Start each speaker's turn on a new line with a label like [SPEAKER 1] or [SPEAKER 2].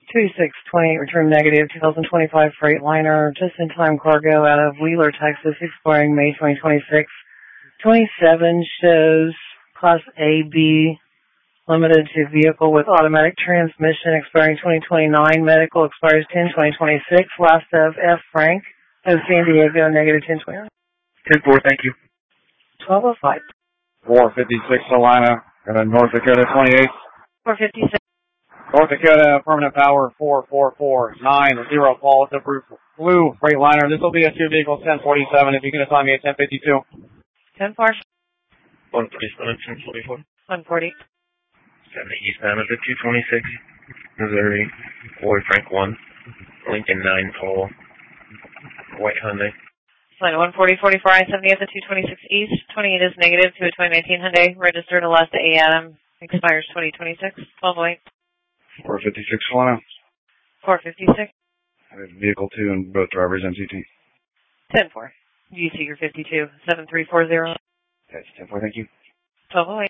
[SPEAKER 1] 2628, return negative, 2025 Freightliner, just-in-time cargo out of Wheeler, Texas, expiring May 2026. 27 shows Class A, B, limited to vehicle with automatic transmission, expiring 2029. Medical expires 10/2026. Last of F. Frank of San Diego, negative 10/20.
[SPEAKER 2] 10-4, thank you.
[SPEAKER 1] 1205.
[SPEAKER 3] 456 Salina, North Dakota 28.
[SPEAKER 1] 456.
[SPEAKER 3] North Dakota, permanent power 4449, Paul, it's a blue Freightliner. This will be a 2-vehicle 1047 if you can assign me a 1052.
[SPEAKER 1] 10-4.
[SPEAKER 2] 147, 1044.
[SPEAKER 1] 140.
[SPEAKER 2] 70 eastbound of the 226, Missouri, Floyd Frank 1, Lincoln 9 Paul, White Hyundai.
[SPEAKER 1] Line 140-44, I-70 at the 226 East, 28 is negative to a 2019 Hyundai, registered Alaska A. Adam, expires 2026, 1208.
[SPEAKER 3] 456 Salina.
[SPEAKER 1] 456.
[SPEAKER 3] Vehicle 2 and both drivers MCT.
[SPEAKER 1] 10-4. GC, your 52, 7340.
[SPEAKER 3] That's 10-4, thank you.
[SPEAKER 1] 1208.